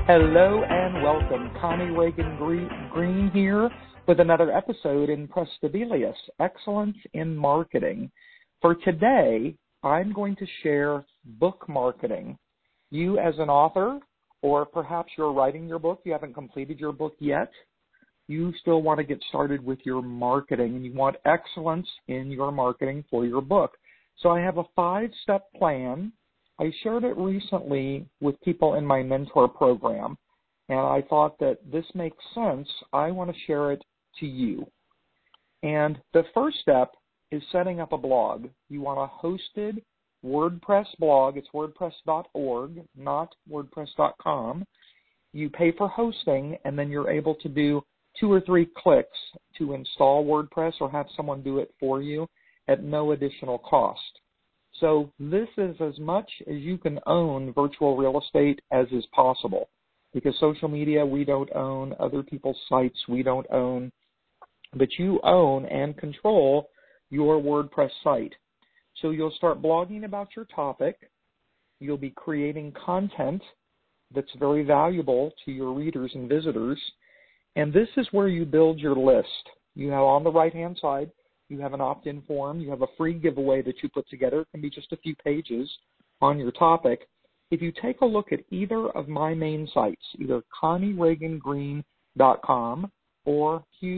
Hello and welcome. Connie Reagan Green here with another episode in Prestabilis, Excellence in Marketing. For today, I'm going to share book marketing. You as an author, or perhaps you're writing your book, you haven't completed your book yet, you still want to get started with your marketing and you want excellence in your marketing for your book. So I have a 5-step plan. I shared it recently with people in my mentor program, and I thought that this makes sense. I want to share it to you. And the first step is setting up a blog. You want a hosted WordPress blog. It's wordpress.org, not wordpress.com. You pay for hosting, and then you're able to do 2 or 3 clicks to install WordPress or have someone do it for you at no additional cost. So this is as much as you can own virtual real estate as is possible, because social media we don't own, other people's sites we don't own, but you own and control your WordPress site. So you'll start blogging about your topic. You'll be creating content that's very valuable to your readers and visitors, and this is where you build your list. You have on the right-hand side, you have an opt-in form. You have a free giveaway that you put together. It can be just a few pages on your topic. If you take a look at either of my main sites, either ConnieReaganGreen.com or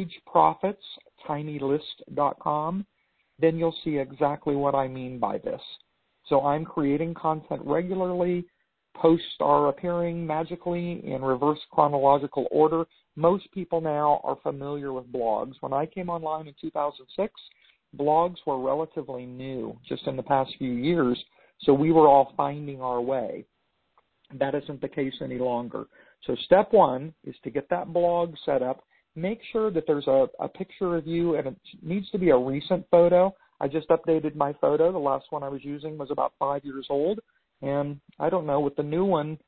HugeProfitsTinyList.com, then you'll see exactly what I mean by this. So I'm creating content regularly. Posts are appearing magically in reverse chronological order. Most people now are familiar with blogs. When I came online in 2006, blogs were relatively new just in the past few years, so we were all finding our way. That isn't the case any longer. So step 1 is to get that blog set up. Make sure that there's a picture of you, and it needs to be a recent photo. I just updated my photo. The last one I was using was about 5 years old, and I don't know, with the new one,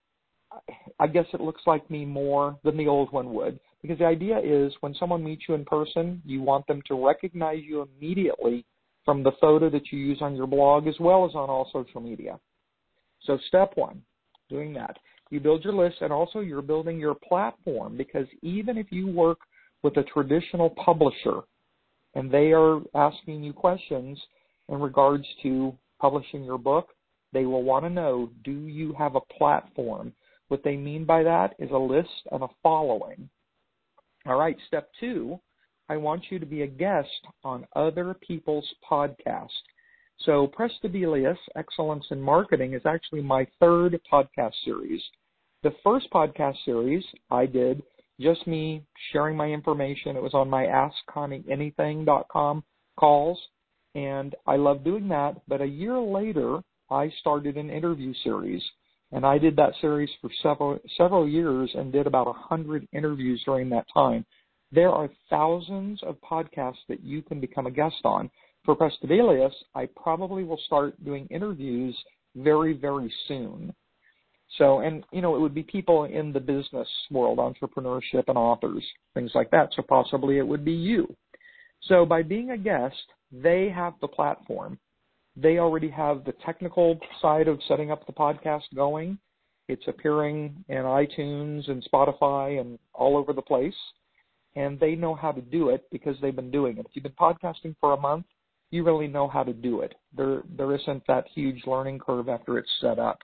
I guess it looks like me more than the old one would, because the idea is when someone meets you in person, you want them to recognize you immediately from the photo that you use on your blog as well as on all social media. So step 1, doing that. You build your list, and also you're building your platform, because even if you work with a traditional publisher and they are asking you questions in regards to publishing your book, they will want to know, do you have a platform? What they mean by that is a list and a following. All right, step 2, I want you to be a guest on other people's podcasts. So Prestabilis, Excellence in Marketing, is actually my 3rd podcast series. The first podcast series I did, just me sharing my information. It was on my AskConnieAnything.com calls, and I love doing that. But a year later, I started an interview series, and I did that series for several years and did about 100 interviews during that time. There are thousands of podcasts that you can become a guest on. For Prestabilis, I probably will start doing interviews very, very soon. So, and, you know, it would be people in the business world, entrepreneurship and authors, things like that. So possibly it would be you. So by being a guest, they have the platform. They already have the technical side of setting up the podcast going. It's appearing in iTunes and Spotify and all over the place. And they know how to do it because they've been doing it. If you've been podcasting for a month, you really know how to do it. There isn't that huge learning curve after it's set up.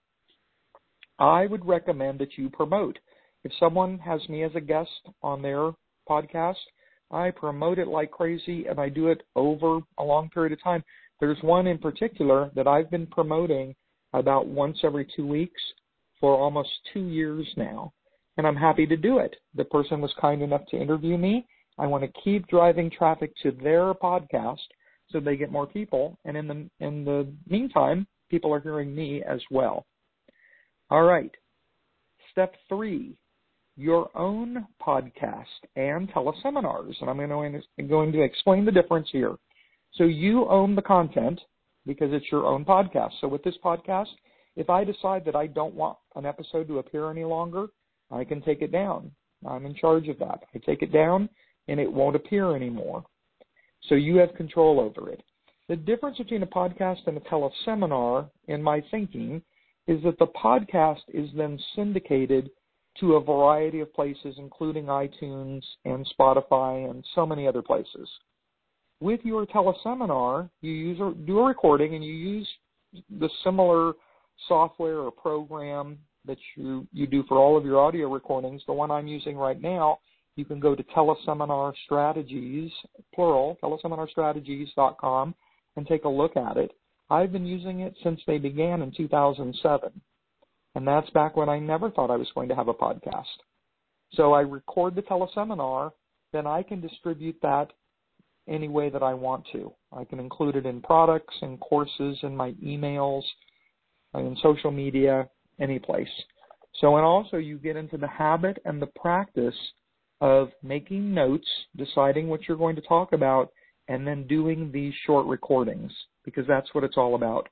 I would recommend that you promote. If someone has me as a guest on their podcast, I promote it like crazy, and I do it over a long period of time. There's one in particular that I've been promoting about once every 2 weeks for almost 2 years now, and I'm happy to do it. The person was kind enough to interview me. I want to keep driving traffic to their podcast so they get more people, and in the meantime, people are hearing me as well. All right. Step 3, your own podcast and teleseminars, and I'm going to explain the difference here. So you own the content because it's your own podcast. So with this podcast, if I decide that I don't want an episode to appear any longer, I can take it down. I'm in charge of that. I take it down, and it won't appear anymore. So you have control over it. The difference between a podcast and a teleseminar, in my thinking, is that the podcast is then syndicated to a variety of places, including iTunes and Spotify and so many other places. With your teleseminar, you do a recording and you use the similar software or program that you do for all of your audio recordings. The one I'm using right now, you can go to Teleseminar Strategies, plural, teleseminarstrategies.com, and take a look at it. I've been using it since they began in 2007, and that's back when I never thought I was going to have a podcast. So I record the teleseminar, then I can distribute that any way that I want to. I can include it in products and courses, in my emails, in social media, any place. So, and also you get into the habit and the practice of making notes, deciding what you're going to talk about, and then doing these short recordings, because that's what it's all about.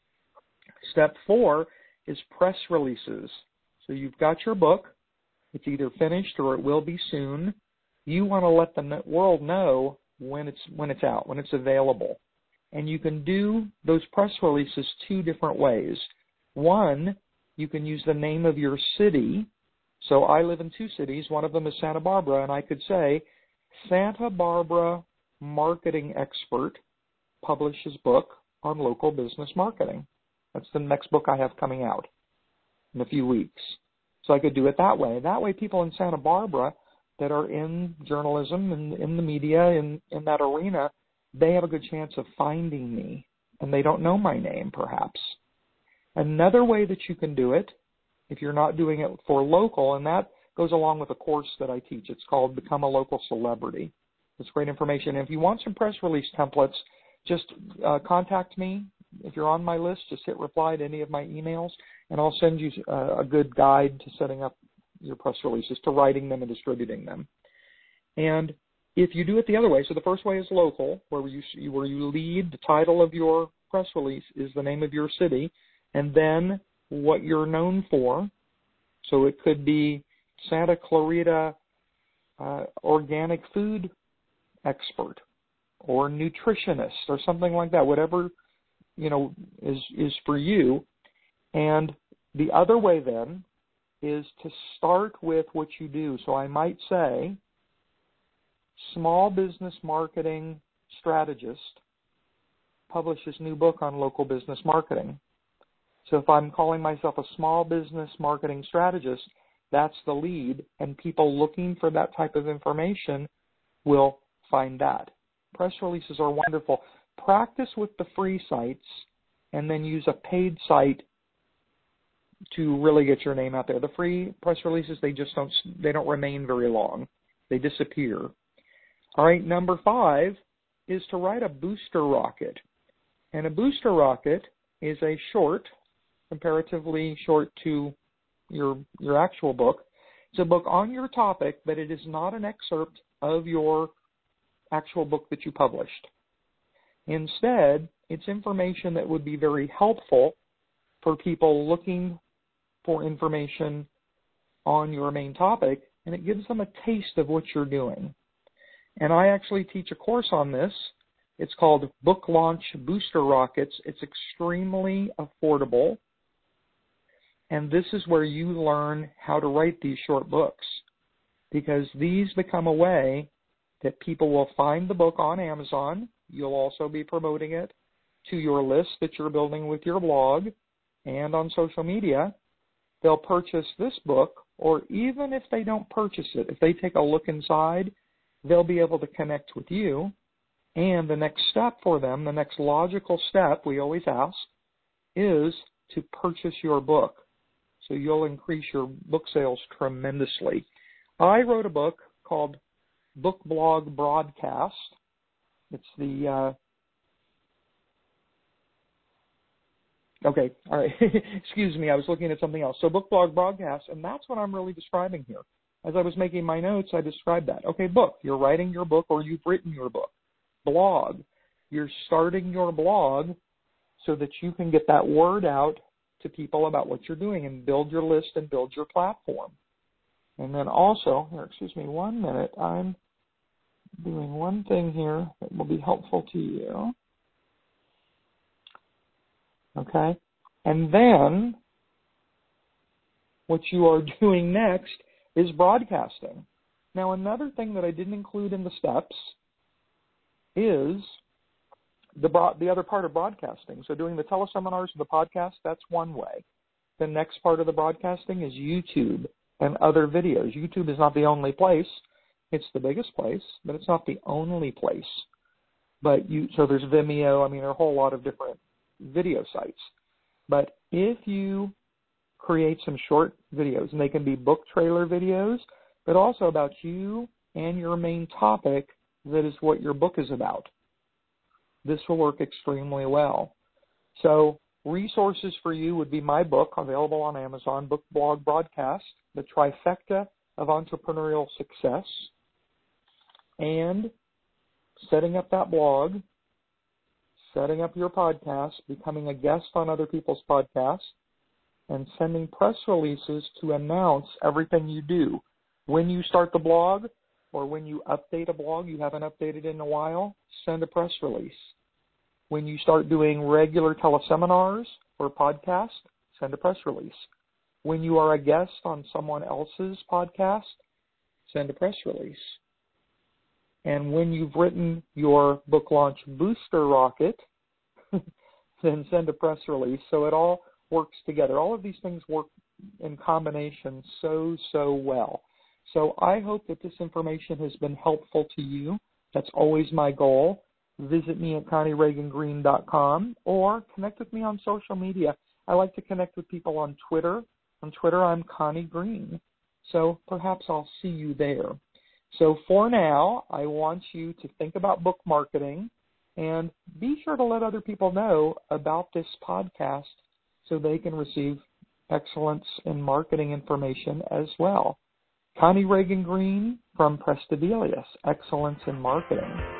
Step 4 is press releases. So you've got your book. It's either finished or it will be soon. You want to let the world know when it's out, when it's available. And you can do those press releases 2 different ways. One, you can use the name of your city. So I live in 2 cities. One of them is Santa Barbara, and I could say, Santa Barbara marketing expert publishes book on local business marketing. That's the next book I have coming out in a few weeks. So I could do it that way. That way people in Santa Barbara that are in journalism and in the media, in that arena, they have a good chance of finding me, and they don't know my name, perhaps. Another way that you can do it, if you're not doing it for local, and that goes along with a course that I teach. It's called Become a Local Celebrity. It's great information. And if you want some press release templates, just contact me. If you're on my list, just hit reply to any of my emails, and I'll send you a good guide to setting up your press releases, to writing them and distributing them. And if you do it the other way, so the first way is local, where you lead, the title of your press release is the name of your city, and then what you're known for. So it could be Santa Clarita organic food expert or nutritionist or something like that, whatever is for you. And the other way then is to start with what you do. So I might say, small business marketing strategist publishes new book on local business marketing. So if I'm calling myself a small business marketing strategist, that's the lead, and people looking for that type of information will find that. Press releases are wonderful. Practice with the free sites and then use a paid site to really get your name out there. The free press releases, they don't remain very long. They disappear. All right, number 5 is to write a booster rocket. And a booster rocket is a short, comparatively short to your actual book. It's a book on your topic, but it is not an excerpt of your actual book that you published. Instead, it's information that would be very helpful for people looking for information on your main topic, and it gives them a taste of what you're doing. And I actually teach a course on this. It's called Book Launch Booster Rockets. It's extremely affordable, and this is where you learn how to write these short books, because these become a way that people will find the book on Amazon. You'll also be promoting it to your list that you're building with your blog and on social media. They'll purchase this book, or even if they don't purchase it, if they take a look inside, they'll be able to connect with you. And the next step for them, the next logical step we always ask, is to purchase your book. So you'll increase your book sales tremendously. I wrote a book called Book Blog Broadcast. It's the okay, all right. Excuse me, I was looking at something else. So Book Blog Broadcast, and that's what I'm really describing here. As I was making my notes, I described that. Okay, book. You're writing your book, or you've written your book. Blog. You're starting your blog so that you can get that word out to people about what you're doing and build your list and build your platform. And then also, here, excuse me 1 minute, I'm doing one thing here that will be helpful to you. Okay? And then what you are doing next is broadcasting. Now, another thing that I didn't include in the steps is the other part of broadcasting. So doing the teleseminars and the podcast, that's one way. The next part of the broadcasting is YouTube and other videos. YouTube is not the only place. It's the biggest place, but it's not the only place. So there's Vimeo. I mean, there are a whole lot of different video sites. But if you create some short videos, and they can be book trailer videos, but also about you and your main topic, that is what your book is about, this will work extremely well. So resources for you would be my book, available on Amazon, Book, Blog, Broadcast, The Trifecta of Entrepreneurial Success, and setting up that blog, setting up your podcast, becoming a guest on other people's podcasts, and sending press releases to announce everything you do. When you start the blog or when you update a blog you haven't updated in a while, send a press release. When you start doing regular teleseminars or podcasts, send a press release. When you are a guest on someone else's podcast, send a press release. And when you've written your book launch booster rocket, then send a press release. So it all works together. All of these things work in combination so well. So I hope that this information has been helpful to you. That's always my goal. Visit me at ConnieReaganGreen.com or connect with me on social media. I like to connect with people on Twitter. On Twitter, I'm Connie Green. So perhaps I'll see you there. So for now, I want you to think about book marketing and be sure to let other people know about this podcast so they can receive excellence in marketing information as well. Connie Reagan Green from Prestabilis, Excellence in Marketing.